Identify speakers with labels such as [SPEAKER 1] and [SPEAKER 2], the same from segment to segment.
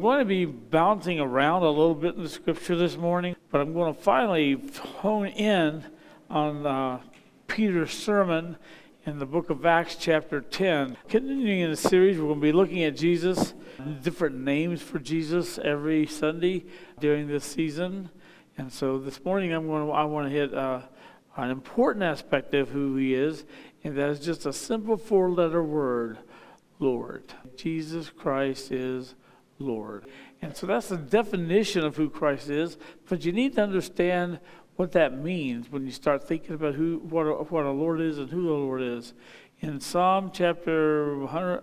[SPEAKER 1] going to be bouncing around a little bit in the scripture this morning, but I'm going to finally hone in on Peter's sermon in the book of Acts chapter 10. Continuing in the series, we're going to be looking at Jesus, different names for Jesus every Sunday during this season. And so this morning I want to hit an important aspect of who he is, and that is just a simple four-letter word, Lord. Jesus Christ is Lord. And so that's the definition of who Christ is, but you need to understand what that means when you start thinking about what a Lord is and who the Lord is. In Psalm chapter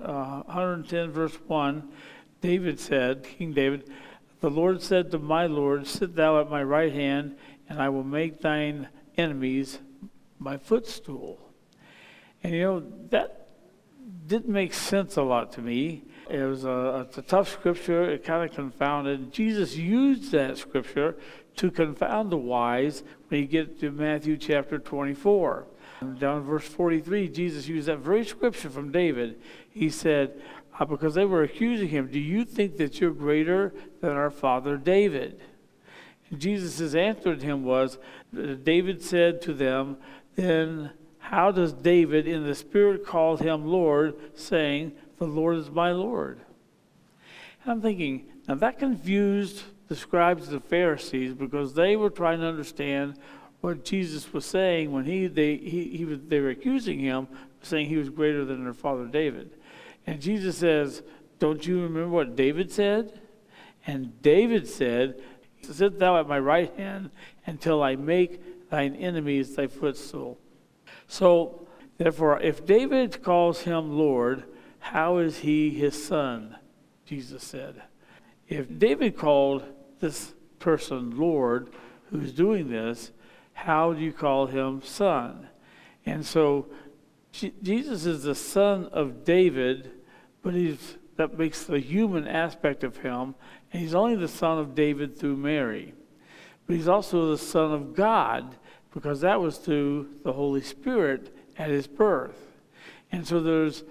[SPEAKER 1] 110, verse 1, David said, King David, "The Lord said to my Lord, sit thou at my right hand, and I will make thine enemies my footstool." And that didn't make sense a lot to me. It's a tough scripture. It kind of confounded. Jesus used that scripture to confound the wise when you get to Matthew chapter 24. Down in verse 43, Jesus used that very scripture from David. He said, because they were accusing him, "Do you think that you're greater than our father David?" And Jesus' answer to him was, David said to them, "Then how does David in the Spirit call him Lord, saying, 'The Lord is my Lord'?" And I'm thinking, now that confused the scribes and the Pharisees because they were trying to understand what Jesus was saying when they were accusing him, saying he was greater than their father David. And Jesus says, "Don't you remember what David said?" And David said, "Sit thou at my right hand until I make thine enemies thy footstool." So, therefore, if David calls him Lord, how is he his son? Jesus said. If David called this person Lord, who's doing this, how do you call him son? And so, Jesus is the son of David, but that makes the human aspect of him, and he's only the son of David through Mary. But he's also the son of God, because that was through the Holy Spirit at his birth. And so there's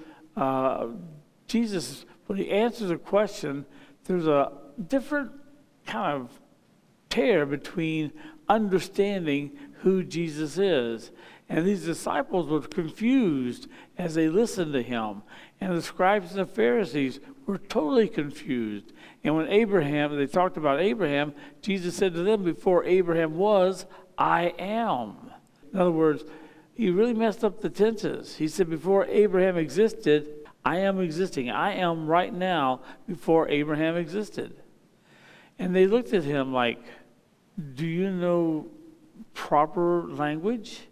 [SPEAKER 1] Jesus, when he answers a question, there's a different kind of tear between understanding who Jesus is. And these disciples were confused as they listened to him. And the scribes and the Pharisees were totally confused. And when they talked about Abraham, Jesus said to them, "Before Abraham was, I am." In other words, he really messed up the tenses. He said, before Abraham existed, I am existing. I am right now before Abraham existed. And they looked at him like, do you know proper language?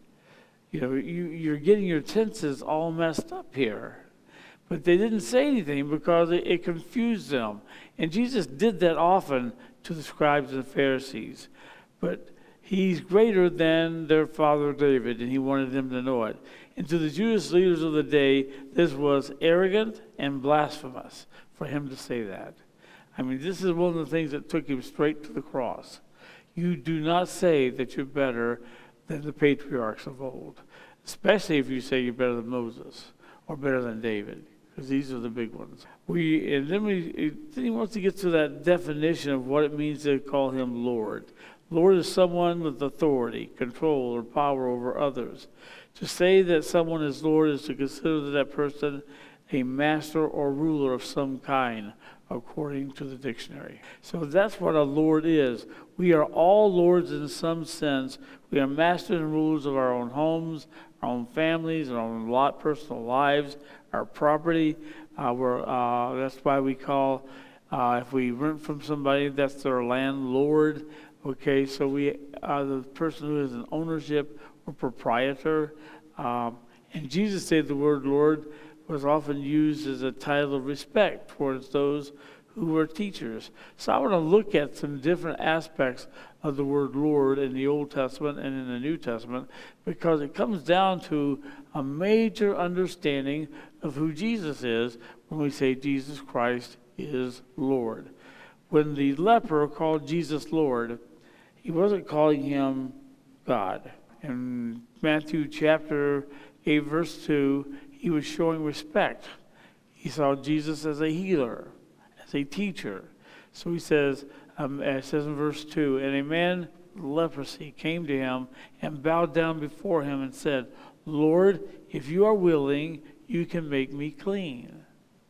[SPEAKER 1] You're getting your tenses all messed up here. But they didn't say anything because it confused them. And Jesus did that often to the scribes and the Pharisees. But he's greater than their father David, and he wanted them to know it. And to the Jewish leaders of the day, this was arrogant and blasphemous for him to say that. I mean, this is one of the things that took him straight to the cross. You do not say that you're better than the patriarchs of old, especially if you say you're better than Moses or better than David, because these are the big ones. Then he wants to get to that definition of what it means to call him Lord. Lord is someone with authority, control, or power over others. To say that someone is Lord is to consider that person a master or ruler of some kind, according to the dictionary. So that's what a Lord is. We are all lords in some sense. We are masters and rulers of our own homes, our own families, our own personal lives, our property. That's why we call, if we rent from somebody, that's their landlord. Okay, so we are the person who is an ownership or proprietor. And Jesus said the word Lord was often used as a title of respect towards those who were teachers. So I want to look at some different aspects of the word Lord in the Old Testament and in the New Testament, because it comes down to a major understanding of who Jesus is when we say Jesus Christ is Lord. When the leper called Jesus Lord, he wasn't calling him God. In Matthew chapter 8, verse 2, he was showing respect. He saw Jesus as a healer, as a teacher. So he says, it says in verse 2, and a man with leprosy came to him and bowed down before him and said, Lord, if you are willing, you can make me clean.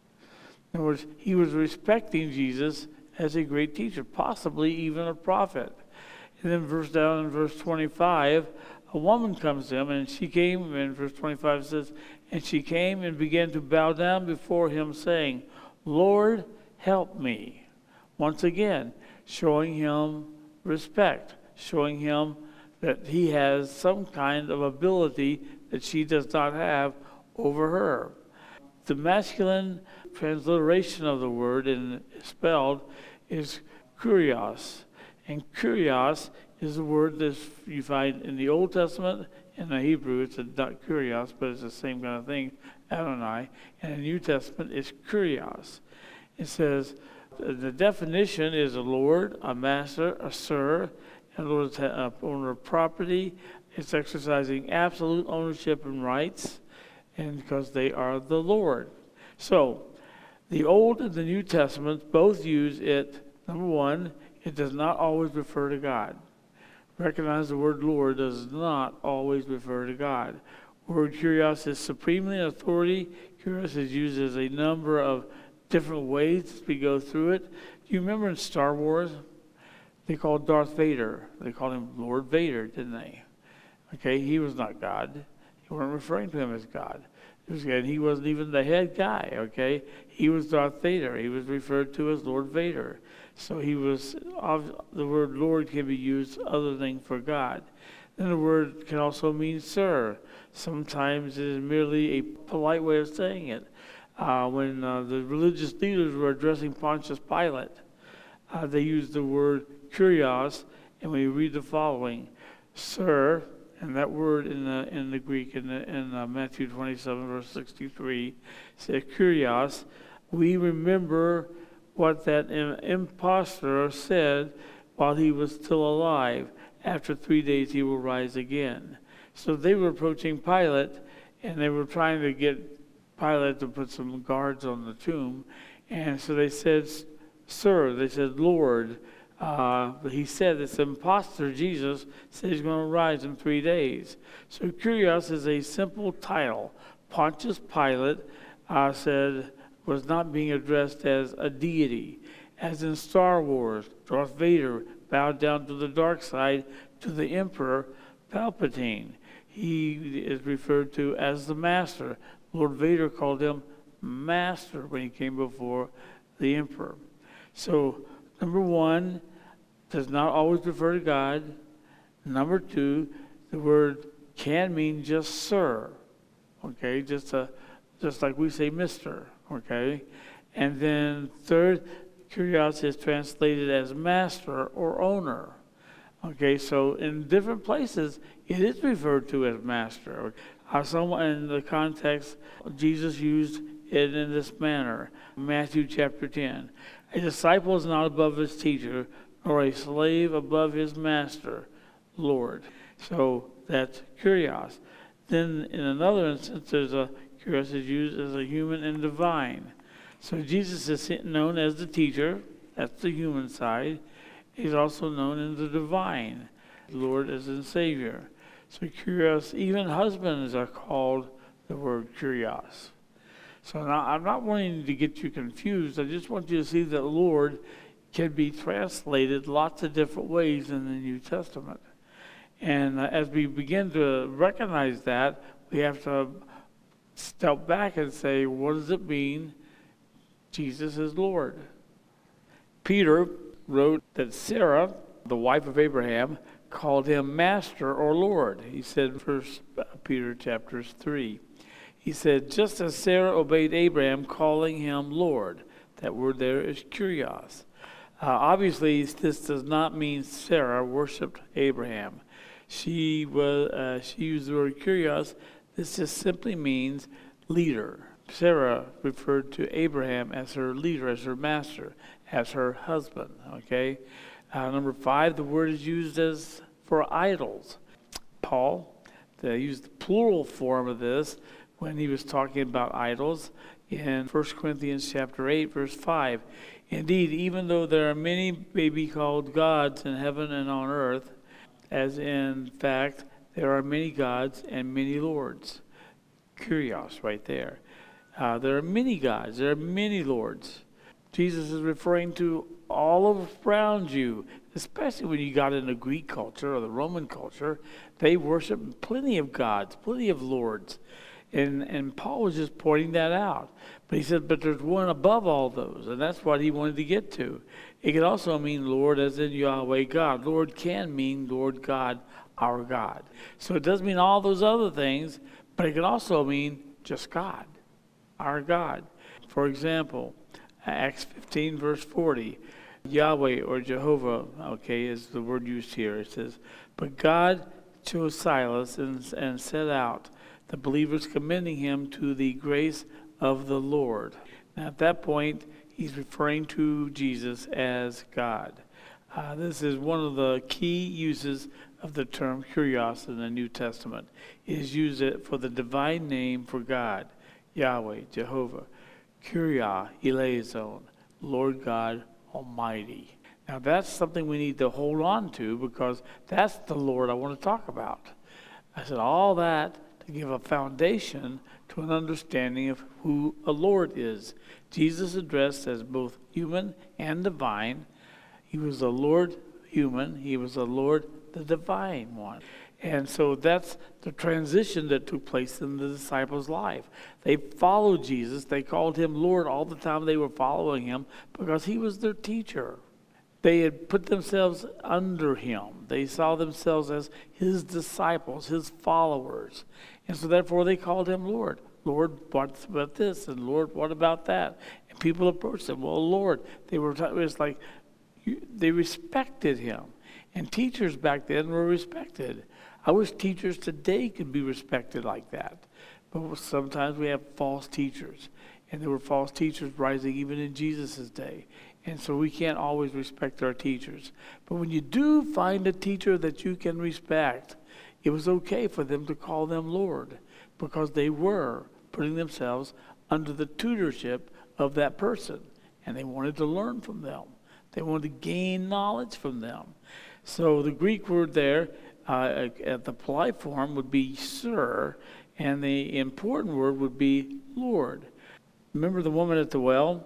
[SPEAKER 1] In other words, he was respecting Jesus as a great teacher, possibly even a prophet. And then down in verse 25, a woman comes to him, and she came, and verse 25 says, and she came and began to bow down before him, saying, Lord, help me. Once again, showing him respect, showing him that he has some kind of ability that she does not have over her. The masculine transliteration of the word spelled is kurios. And kurios is a word that you find in the Old Testament. In the Hebrew, it's not kurios, but it's the same kind of thing, Adonai. And in the New Testament, it's kurios. It says, the definition is a lord, a master, a sir, and a lord is an owner of property. It's exercising absolute ownership and rights, and because they are the Lord. So, the Old and the New Testaments both use it. Number one, it does not always refer to God. Recognize the word Lord does not always refer to God. The word kurios is supremely in authority. Kurios is used as a number of different ways as we go through it. Do you remember in Star Wars? They called Darth Vader. They called him Lord Vader, didn't they? Okay, he was not God. They weren't referring to him as God. And he wasn't even the head guy, okay? He was Darth Vader. He was referred to as Lord Vader. So he was, the word Lord can be used other than for God. Then the word can also mean sir. Sometimes it is merely a polite way of saying it. When the religious leaders were addressing Pontius Pilate, they used the word kurios, and when you read the following, sir, and that word in the Greek, in Matthew 27, verse 63, says kurios, we remember what that impostor said while he was still alive. After 3 days he will rise again. So they were approaching Pilate, and they were trying to get Pilate to put some guards on the tomb. And so they said, sir, they said, Lord. But he said this impostor, Jesus, said he's going to rise in 3 days. So kurios is a simple title. Pontius Pilate said was not being addressed as a deity. As in Star Wars, Darth Vader bowed down to the dark side to the Emperor Palpatine. He is referred to as the Master. Lord Vader called him Master when he came before the Emperor. So, number one, does not always refer to God. Number two, the word can mean just sir, okay, just like we say Mr., okay. And then third, kurios is translated as master or owner, okay. So in different places, it is referred to as master. Someone in the context, Jesus used it in this manner. Matthew chapter 10. A disciple is not above his teacher, nor a slave above his master, Lord. So that's kurios. Then in another instance, there's a kurios is used as a human and divine. So Jesus is known as the teacher. That's the human side. He's also known as the divine, Lord as in Savior. So kurios, even husbands are called the word kurios. So now I'm not wanting to get you confused. I just want you to see that Lord can be translated lots of different ways in the New Testament. And as we begin to recognize that, we have to step back and say, what does it mean Jesus is Lord? Peter wrote that Sarah, the wife of Abraham, called him Master or Lord. He said in 1 Peter chapter 3. He said, just as Sarah obeyed Abraham, calling him Lord. That word there is kurios. Obviously, this does not mean Sarah worshipped Abraham. She used the word kurios. This just simply means leader. Sarah referred to Abraham as her leader, as her master, as her husband. Okay. Number 5, the word is used as for idols. Paul used the plural form of this when he was talking about idols in 1 Corinthians chapter 8, verse 5. Indeed, even though there are many may be called gods in heaven and on earth, as in fact there are many gods and many lords. Kurios right there. There are many gods, there are many lords. Jesus is referring to all around you, especially when you got into Greek culture or the Roman culture. They worship plenty of gods, plenty of lords. And Paul was just pointing that out. But he said, but there's one above all those, and that's what he wanted to get to. It could also mean Lord as in Yahweh God. Lord can mean Lord God, our God. So it does mean all those other things, but it can also mean just God, our God. For example, Acts 15, verse 40, Yahweh or Jehovah, is the word used here. It says, but God chose Silas and set out the believers, commending him to the grace of the Lord. Now, at that point, he's referring to Jesus as God. This is one of the key uses of the term kurios in the New Testament. It is used for the divine name for God, Yahweh, Jehovah, Kyria, Eleazon, Lord God Almighty. Now, that's something we need to hold on to, because that's the Lord I want to talk about. I said all that to give a foundation to an understanding of who a Lord is. Jesus addressed as both human and divine. He was the Lord human. He was the Lord, the divine one. And so that's the transition that took place in the disciples' life. They followed Jesus. They called him Lord all the time they were following him, because he was their teacher. They had put themselves under him. They saw themselves as his disciples, his followers. And so therefore they called him Lord. Lord, what about this? And Lord, what about that? And people approached him. Well, Lord, it was like they respected him. And teachers back then were respected. I wish teachers today could be respected like that. But sometimes we have false teachers. And there were false teachers rising even in Jesus' day. And so we can't always respect our teachers. But when you do find a teacher that you can respect, it was okay for them to call them Lord, because they were putting themselves under the tutorship of that person. And they wanted to learn from them. They wanted to gain knowledge from them. So the Greek word there, at the polite form, would be sir, and the important word would be Lord. Remember the woman at the well?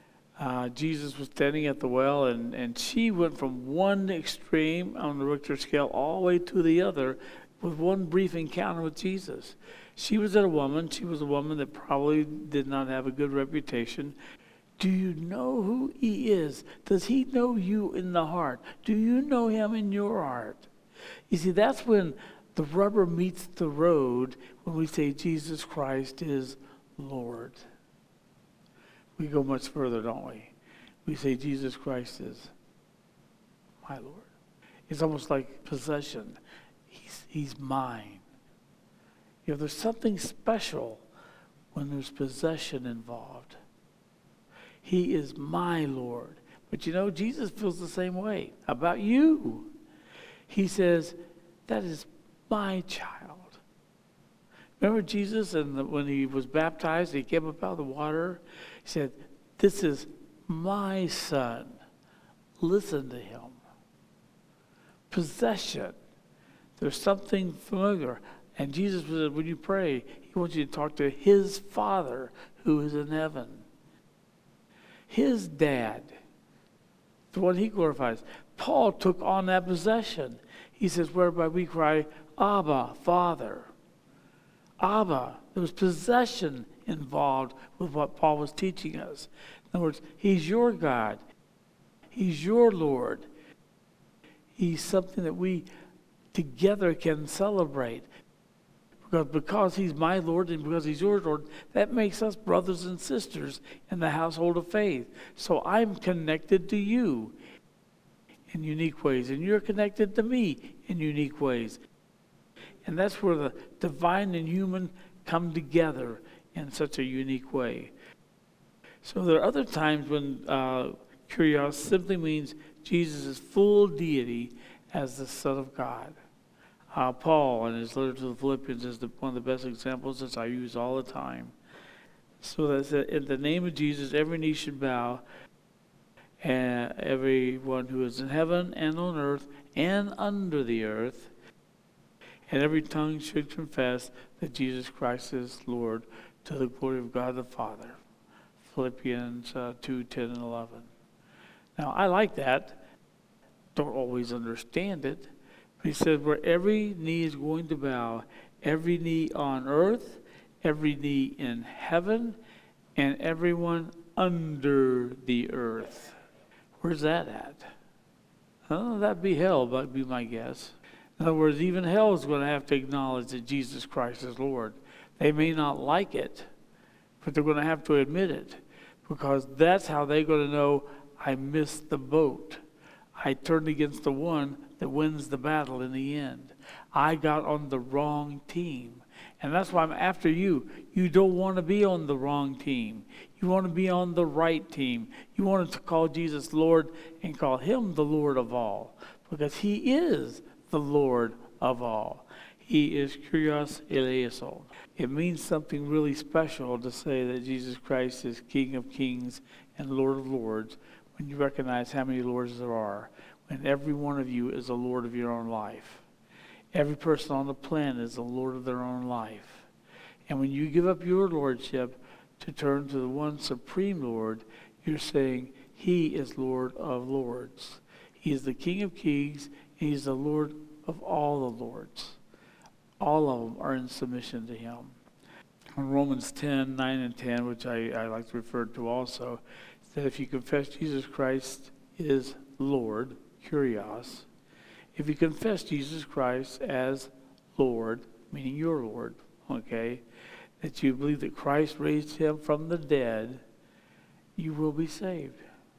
[SPEAKER 1] Jesus was standing at the well, and she went from one extreme on the Richter scale all the way to the other with one brief encounter with Jesus. She was a woman that probably did not have a good reputation. Do you know who he is? Does he know you in the heart? Do you know him in your heart? You see, that's when the rubber meets the road, when we say Jesus Christ is Lord. We go much further, don't we? We say Jesus Christ is my Lord. It's almost like possession. He's mine. You know, there's something special when there's possession involved. He is my Lord. But you know, Jesus feels the same way about you. He says, that is my child. Remember Jesus, and when he was baptized, he came up out of the water. He said, this is my son. Listen to him. Possession. There's something familiar. And Jesus said, when you pray, he wants you to talk to his Father who is in heaven. His dad, the one he glorifies. Paul took on that possession. He says, whereby we cry, Abba, Father. Abba. There was possession involved with what Paul was teaching us. In other words, he's your God. He's your Lord. He's something that we together can celebrate. Because he's my Lord and because he's your Lord, that makes us brothers and sisters in the household of faith. So I'm connected to you in unique ways, and you're connected to me in unique ways. And that's where the divine and human come together in such a unique way. So there are other times when kurios simply means Jesus' full deity as the Son of God. Paul, in his letter to the Philippians, is one of the best examples that I use all the time. So that in the name of Jesus, every knee should bow, and everyone who is in heaven and on earth and under the earth, and every tongue should confess that Jesus Christ is Lord, to the glory of God the Father. Philippians 2, 10, and 11. Now, I like that. Don't always understand it. But he said, where every knee is going to bow, every knee on earth, every knee in heaven, and everyone under the earth. Where's that at? Oh, that'd be hell, that'd be my guess. In other words, even hell is going to have to acknowledge that Jesus Christ is Lord. They may not like it, but they're going to have to admit it, because that's how they're going to know, I missed the boat. I turned against the one that wins the battle in the end. I got on the wrong team. And that's why I'm after you. You don't want to be on the wrong team. You want to be on the right team. You want to call Jesus Lord and call him the Lord of all, because he is the Lord of all. He is Kyrios Eleison. It means something really special to say that Jesus Christ is King of kings and Lord of lords when you recognize how many lords there are, when every one of you is a lord of your own life. Every person on the planet is the Lord of their own life. And when you give up your lordship to turn to the one supreme Lord, you're saying he is Lord of lords. He is the King of kings, and he's the Lord of all the lords. All of them are in submission to him. In Romans 10, 9 and 10, which I like to refer to also, that if you confess Jesus Christ is Lord, Kyrios, if you confess Jesus Christ as Lord, meaning your Lord, okay, that you believe that Christ raised him from the dead, you will be saved.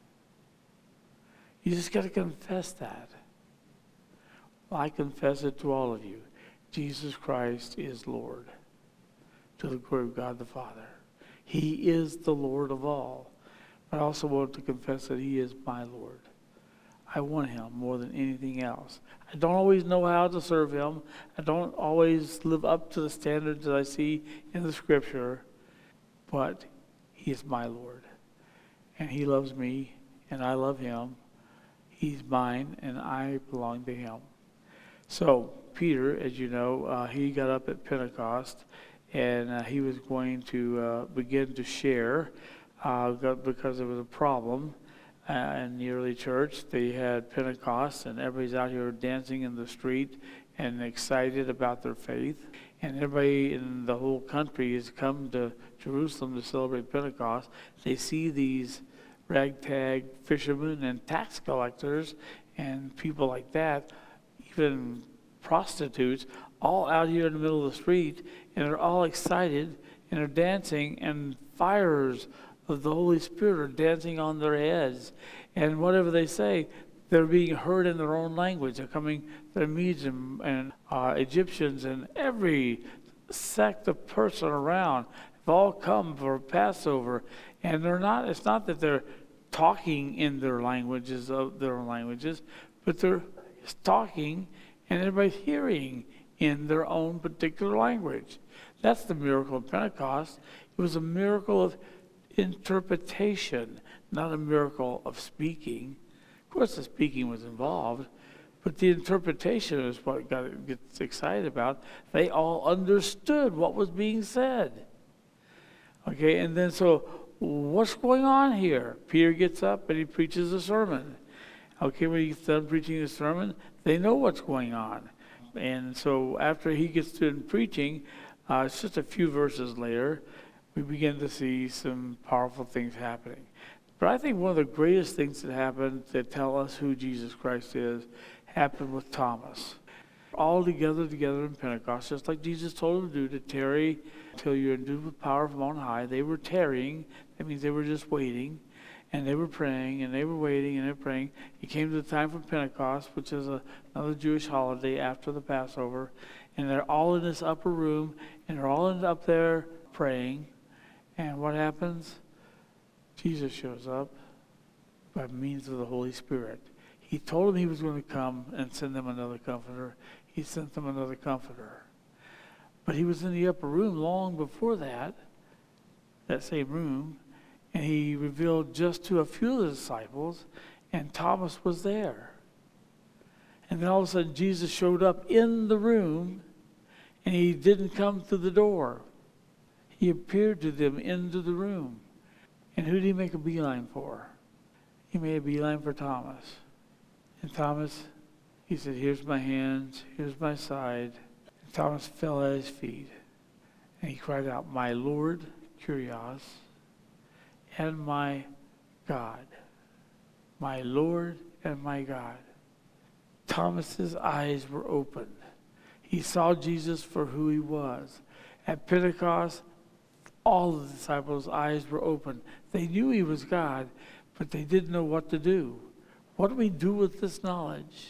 [SPEAKER 1] You just got to confess that. Well, I confess it to all of you. Jesus Christ is Lord, to the glory of God the Father. He is the Lord of all. But I also want to confess that he is my Lord. I want him more than anything else. I don't always know how to serve him. I don't always live up to the standards that I see in the scripture. But he is my Lord. And he loves me, and I love him. He's mine, and I belong to him. So Peter, as you know, he got up at Pentecost, and he was going to begin to share because there was a problem. In the early church, they had Pentecost, and everybody's out here dancing in the street and excited about their faith. And everybody in the whole country has come to Jerusalem to celebrate Pentecost. They see these ragtag fishermen and tax collectors and people like that, even prostitutes, all out here in the middle of the street, and they're all excited, and they're dancing, and fires of the Holy Spirit are dancing on their heads. And whatever they say, they're being heard in their own language. They're coming, the Medes and Egyptians and every sect of person around have all come for Passover. And it's not that they're talking in their languages, but they're talking and everybody's hearing in their own particular language. That's the miracle of Pentecost. It was a miracle of interpretation, not a miracle of speaking. Of course, the speaking was involved, but the interpretation is what gets excited about. They all understood what was being said. Okay, and then so what's going on here? Peter gets up and he preaches a sermon. Okay, when he's done preaching the sermon, they know what's going on. And so after he gets done preaching, it's just a few verses later, we begin to see some powerful things happening. But I think one of the greatest things that happened that tell us who Jesus Christ is happened with Thomas. All together in Pentecost, just like Jesus told them to do, to tarry until you're endued with power from on high. They were tarrying. That means they were just waiting. And they were praying, and they were waiting, and they were praying. It came to the time for Pentecost, which is another Jewish holiday after the Passover. And they're all in this upper room, and they're all up there praying. And what happens? Jesus shows up by means of the Holy Spirit. He told them he was going to come and send them another comforter. He sent them another comforter. But he was in the upper room long before that same room, And he revealed just to a few of the disciples, and Thomas was there. And then all of a sudden, Jesus showed up in the room, and he didn't come through the door. He appeared to them into the room. And who did he make a beeline for? He made a beeline for Thomas. And Thomas, he said, here's my hands, here's my side. And Thomas fell at his feet. And he cried out, my Lord, Kyrios, and my God. My Lord and my God. Thomas's eyes were opened. He saw Jesus for who he was. At Pentecost, all of the disciples' eyes were open. They knew he was God, but they didn't know what to do. What do we do with this knowledge?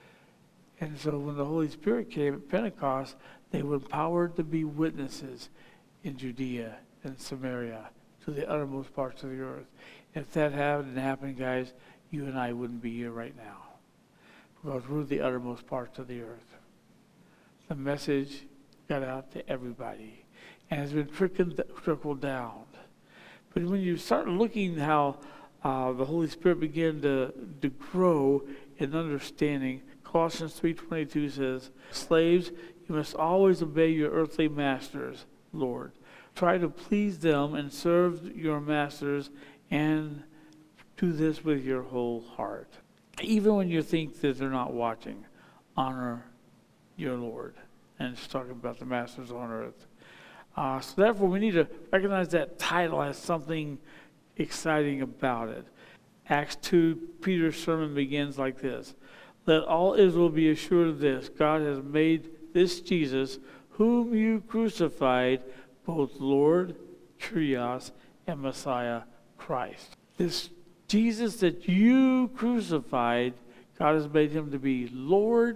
[SPEAKER 1] And so when the Holy Spirit came at Pentecost, they were empowered to be witnesses in Judea and Samaria to the uttermost parts of the earth. If that hadn't happened, guys, you and I wouldn't be here right now, because we're the uttermost parts of the earth. The message got out to everybody and has been trickled down. But when you start looking how the Holy Spirit began to grow in understanding, Colossians 3:22 says, slaves, you must always obey your earthly masters, Lord. Try to please them and serve your masters, and do this with your whole heart. Even when you think that they're not watching, honor your Lord. And it's talking about the masters on earth. So therefore, we need to recognize that title has something exciting about it. Acts 2, Peter's sermon begins like this. Let all Israel be assured of this. God has made this Jesus, whom you crucified, both Lord, Kyrios, and Messiah, Christ. This Jesus that you crucified, God has made him to be Lord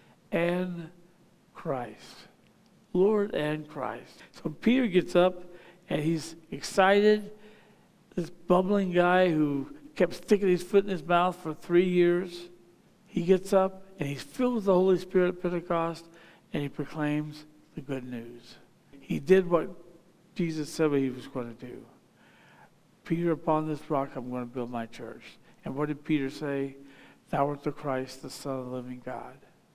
[SPEAKER 1] and Christ. Lord and Christ. So Peter gets up and he's excited. This bubbling guy who kept sticking his foot in his mouth for 3 years, he gets up and he's filled with the Holy Spirit at Pentecost, and he proclaims the good news. He did what Jesus said he was going to do. Peter, upon this rock I'm going to build my church. And what did Peter say? Thou art the Christ, the Son of the living God.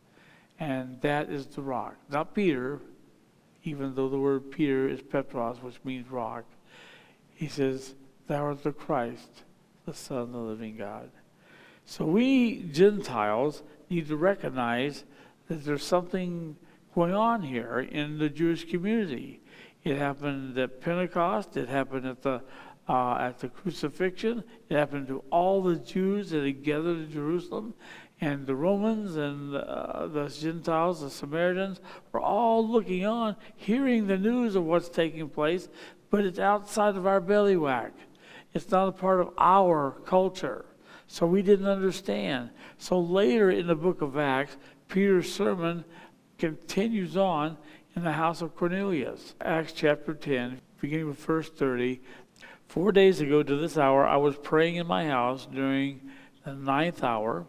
[SPEAKER 1] And that is the rock. Not Peter, even though the word Peter is Petros, which means rock. He says, thou art the Christ, the Son of the living God. So we Gentiles need to recognize that there's something going on here in the Jewish community. It happened at Pentecost. It happened at the crucifixion. It happened to all the Jews that had gathered in Jerusalem. And the Romans and the Gentiles, the Samaritans, were all looking on, hearing the news of what's taking place, but it's outside of our bailiwick. It's not a part of our culture. So we didn't understand. So later in the book of Acts, Peter's sermon continues on in the house of Cornelius. Acts chapter 10, beginning with verse 30. 4 days ago to this hour, I was praying in my house during the 9th hour.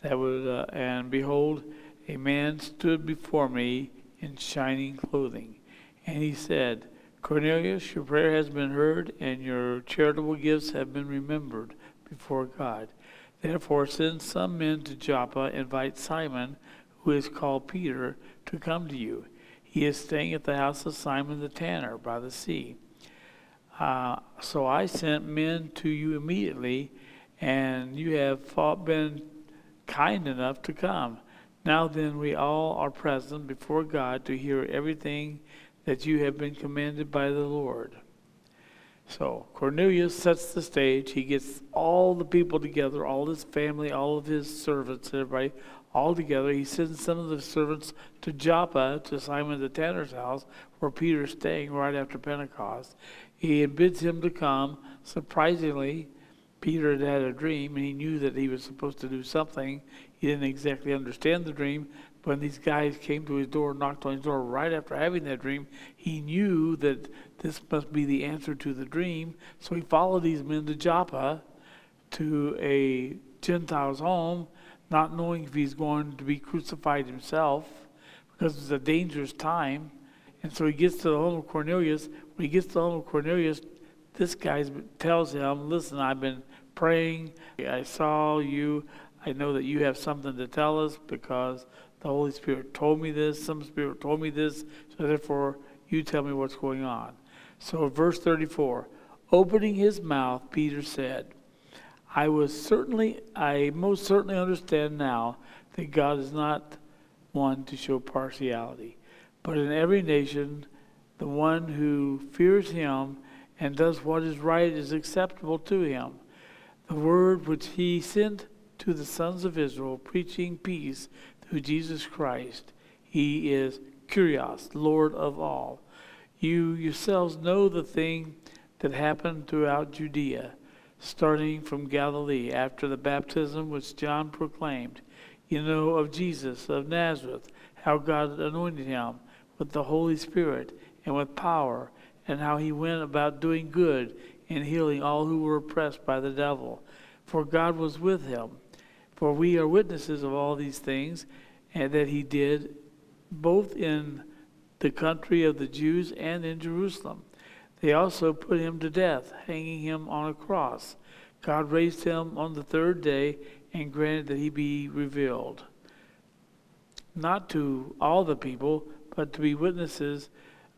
[SPEAKER 1] And behold, a man stood before me in shining clothing. And he said, Cornelius, your prayer has been heard, and your charitable gifts have been remembered before God. Therefore, send some men to Joppa, invite Simon, who is called Peter, to come to you. He is staying at the house of Simon the tanner by the sea. So I sent men to you immediately, and you have been kind enough to come. Now then, we all are present before God to hear everything that you have been commanded by the Lord. So Cornelius sets the stage. He gets all the people together, all his family, all of his servants, everybody all together. He sends some of the servants to Joppa, to Simon the tanner's house, where Peter's staying right after Pentecost. He bids him to come. Surprisingly, Peter had had a dream, and he knew that he was supposed to do something. He didn't exactly understand the dream, but when these guys came to his door, knocked on his door right after having that dream, he knew that this must be the answer to the dream. So he followed these men to Joppa, to a Gentile's home, not knowing if he's going to be crucified himself, because it's a dangerous time. And so he gets to the home of Cornelius. When he gets to the home of Cornelius, this guy tells him, listen, I've been praying. I saw you. I know that you have something to tell us because the Holy Spirit told me this. Some spirit told me this. So therefore, you tell me what's going on. So verse 34, opening his mouth, Peter said, I most certainly understand now that God is not one to show partiality, but in every nation, the one who fears him and does what is right is acceptable to him. The word which he sent to the sons of Israel, preaching peace through Jesus Christ. He is Kyrios, Lord of all. You yourselves know the thing that happened throughout Judea, starting from Galilee after the baptism which John proclaimed. You know of Jesus of Nazareth, how God anointed him with the Holy Spirit and with power, and how he went about doing good and healing all who were oppressed by the devil. For God was with him. For we are witnesses of all these things, and that he did both in the country of the Jews and in Jerusalem. They also put him to death, hanging him on a cross. God raised him on the third day and granted that he be revealed, not to all the people, but to be witnesses,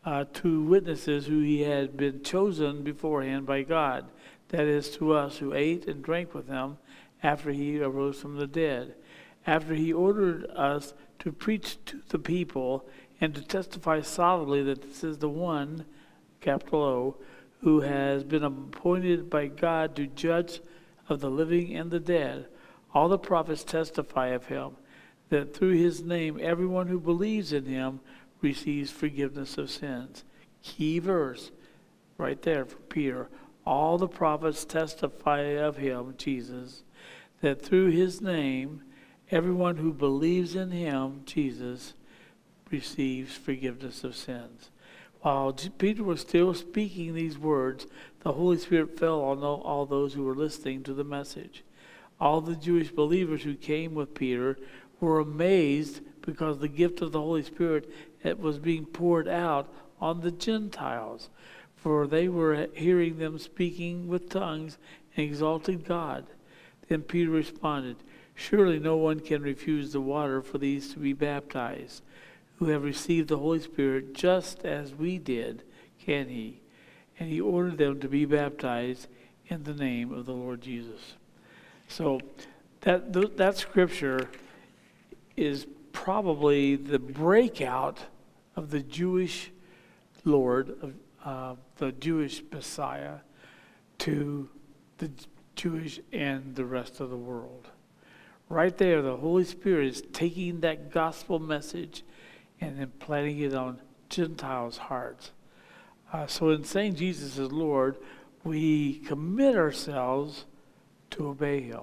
[SPEAKER 1] who he had been chosen beforehand by God, that is, to us who ate and drank with him after he arose from the dead, after he ordered us to preach to the people and to testify solidly that this is the one, capital O, who has been appointed by God to judge of the living and the dead. All the prophets testify of him, that through his name everyone who believes in him receives forgiveness of sins. Key verse right there from Peter. All the prophets testify of him, Jesus, that through his name everyone who believes in him, Jesus, receives forgiveness of sins. While Peter was still speaking these words, the Holy Spirit fell on all those who were listening to the message. All the Jewish believers who came with Peter were amazed because the gift of the Holy Spirit was being poured out on the Gentiles, for they were hearing them speaking with tongues and exalting God. Then Peter responded, surely no one can refuse the water for these to be baptized, who have received the Holy Spirit just as we did, can he? And he ordered them to be baptized in the name of the Lord Jesus. So that scripture is probably the breakout of the Jewish Lord, of the Jewish Messiah, to the Jewish and the rest of the world. Right there, the Holy Spirit is taking that gospel message and then planting it on Gentiles' hearts. So in saying Jesus is Lord, we commit ourselves to obey him.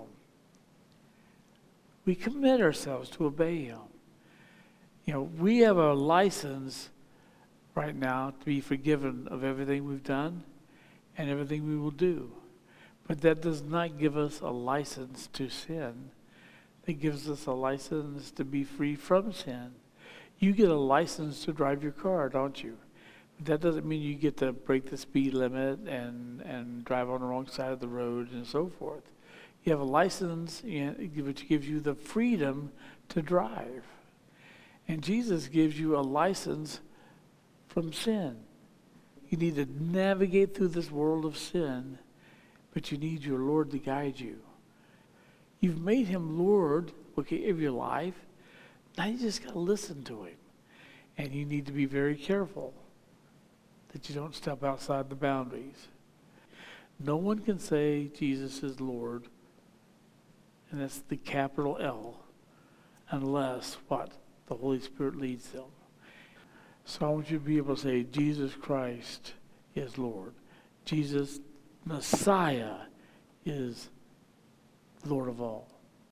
[SPEAKER 1] We commit ourselves to obey him. You know, we have a license right now to be forgiven of everything we've done and everything we will do. But that does not give us a license to sin. It gives us a license to be free from sin. You get a license to drive your car, don't you? But that doesn't mean you get to break the speed limit and drive on the wrong side of the road and so forth. You have a license which gives you the freedom to drive. And Jesus gives you a license from sin. You need to navigate through this world of sin, but you need your Lord to guide you. You've made him Lord, of your life. Now you just got to listen to him. And you need to be very careful that you don't step outside the boundaries. No one can say Jesus is Lord, and that's the capital L, unless what? The Holy Spirit leads them. So I want you to be able to say, Jesus Christ is Lord. Jesus, Messiah, is Lord of all.